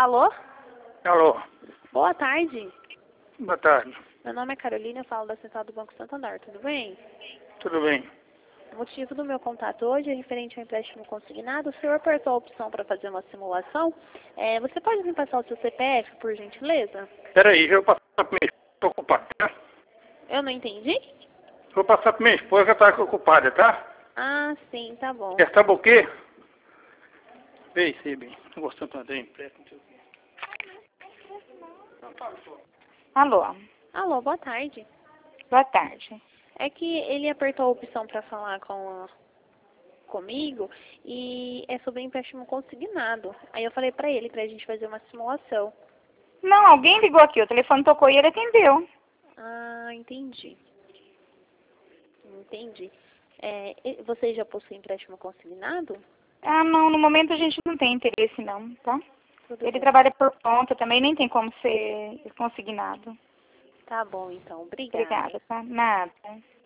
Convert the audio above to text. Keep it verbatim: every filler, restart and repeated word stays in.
Alô? Alô, Boa tarde. boa tarde. Meu nome é Carolina, eu falo da Central do Banco Santander, tudo bem? Tudo bem? O motivo do meu contato hoje é referente ao empréstimo consignado. O senhor apertou a opção para fazer uma simulação. É, você pode me passar o seu C P F, por gentileza? Peraí, deixa eu passar para minha esposa, estou ocupado, tá? Eu não entendi? Vou passar para minha esposa que está ocupada, tá? Ah, sim, tá bom. Quer saber o quê? Vê se bem, não gostando tanto de empréstimo, não sei o quê. Alô, Alô, boa tarde. boa tarde. É que ele apertou a opção para falar com a- comigo e é sobre empréstimo consignado. Aí eu falei para ele, para a gente fazer uma simulação. Não, alguém ligou aqui, o telefone tocou e ele atendeu. Ah, entendi. Entendi. É, e- você já possui empréstimo consignado? Ah, não, no momento a gente não tem interesse não, tá? Tudo Ele bem. trabalha por conta também, nem tem como ser consignado. Tá bom, então. Obrigada. Obrigada, tá? Nada.